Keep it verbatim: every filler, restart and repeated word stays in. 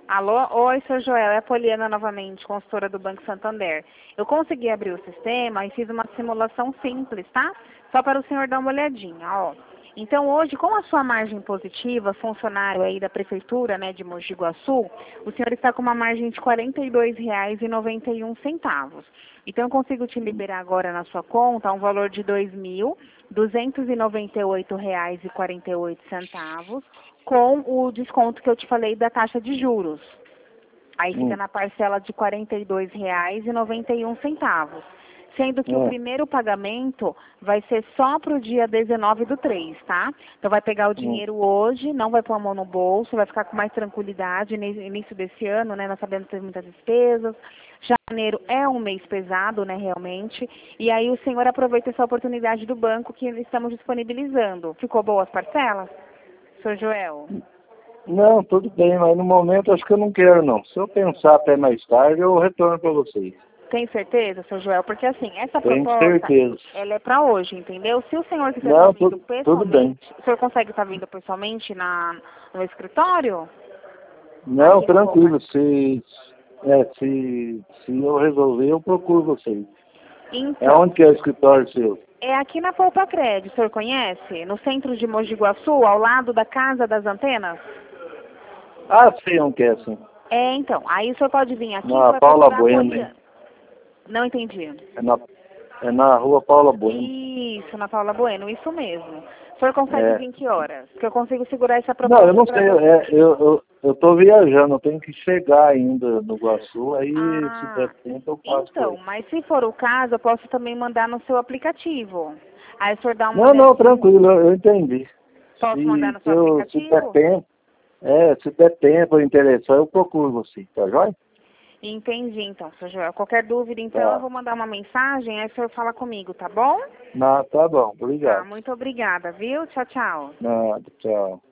Alô? Oi, seu Joel, é a Poliana novamente, consultora do Banco Santander. Eu consegui abrir o sistema e fiz uma simulação simples, tá? Só para o senhor dar uma olhadinha, ó. Então, hoje, com a sua margem positiva, funcionário aí da Prefeitura, né, de Mogi Guaçu, o senhor está com uma margem de quarenta e dois reais e noventa e um centavos. Então, eu consigo te liberar agora na sua conta um valor de dois mil duzentos e noventa e oito reais e quarenta e oito centavos, com o desconto que eu te falei da taxa de juros. Aí fica Hum. na parcela de quarenta e dois reais e noventa e um centavos. Sendo que o É. primeiro pagamento vai ser só para o dia dezenove do três, tá? Então vai pegar o Hum. dinheiro hoje, não vai pôr a mão no bolso, vai ficar com mais tranquilidade no início desse ano, né? Nós sabemos que tem muitas despesas. Janeiro é um mês pesado, né, realmente. E aí o senhor aproveita essa oportunidade do banco que estamos disponibilizando. Ficou boa as parcelas? Senhor Joel? Não, tudo bem, mas no momento acho que eu não quero não. Se eu pensar até mais tarde, eu retorno para vocês. Tem certeza, seu Joel? Porque assim, essa Tenho proposta, certeza. ela é para hoje, entendeu? Se o senhor quiser estar Não, vindo tudo, tudo bem. pessoalmente, o senhor consegue estar vindo pessoalmente na, no escritório? Não, Aí é bom, tranquilo. mas... Se, é, se, se eu resolver, eu procuro vocês. É Então, onde que é o escritório seu? é aqui na Poupa Crédito, o senhor conhece? No centro de Mogi Guaçu, ao lado da Casa das Antenas? Ah, sei onde que é, sim. É, então. Aí o senhor pode vir aqui e Na vai Paula procurar a Bueno, hein? Poliana. Não entendi. É na, é na rua Paula Bueno. Isso, na Paula Bueno, isso mesmo. O senhor consegue É. vir que horas? Que eu consigo segurar essa Não, eu proposta não para sei. você. É, eu, eu, eu tô viajando, eu tenho que chegar ainda no Guaçu, aí se der Ah, tempo eu passo por então, aí. mas se for o caso, eu posso também mandar no seu aplicativo. Aí o senhor dá uma Não, não, olhadinha. tranquilo, eu, eu entendi. Posso mandar Se, no se, seu eu, se der aplicativo? tempo, é, se der tempo ou interessar, eu procuro você, tá joia? Entendi, então, seu Joel. Qualquer dúvida, então, eu Tá. vou mandar uma mensagem, aí o senhor fala comigo, tá bom? Não, tá bom, Tá, obrigado. muito obrigada, viu? Tchau, tchau. Nada, tchau.